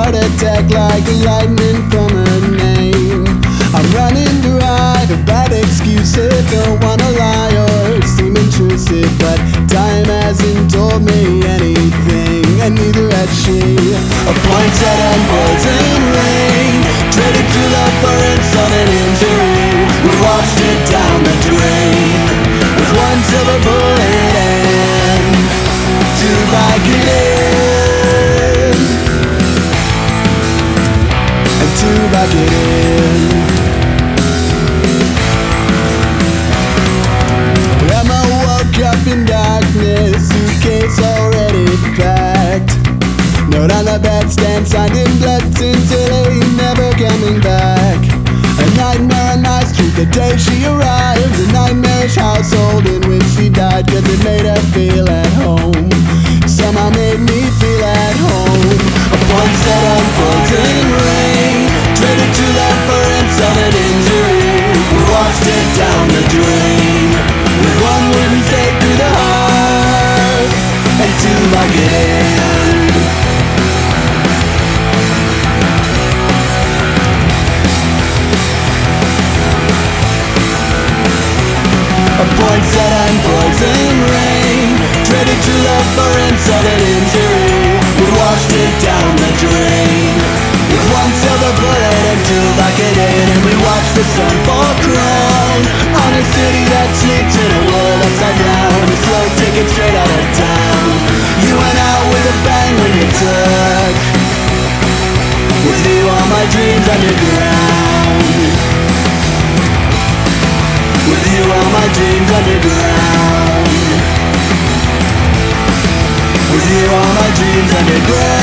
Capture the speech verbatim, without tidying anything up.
heart attack like lightning from her name. I'm running dry of bad excuses, don't wanna lie or seem intrusive, but time hasn't told me anything, and neither has she. A pointed and poison rain, traded to love for insult and injury. We washed it down the drain with one silver bullet and two Vicodin, and two Vicodin. Emma woke up in darkness, suitcase already packed. Note on the bedstand signed in blood sincerely, never coming back. A nightmare on my street the day she arrived, a nightmarish household in which she died, cause it made her feel at home, somehow made me feel at home. A poinset unfolding rain, traded to love for insult and injury. We washed it down the drain with one wooden stake through the heart and two Vicodin. A poinset and poison rain, traded to love for insult and injury. We washed it down the drain with one silver bullet and two Vicodin. And we watched the sun fall crown on a city that sleeps in a world upside down. A slow ticket straight out of town. You went out with a bang when you took with you all my dreams underground. With you all my dreams underground. With you all my dreams underground.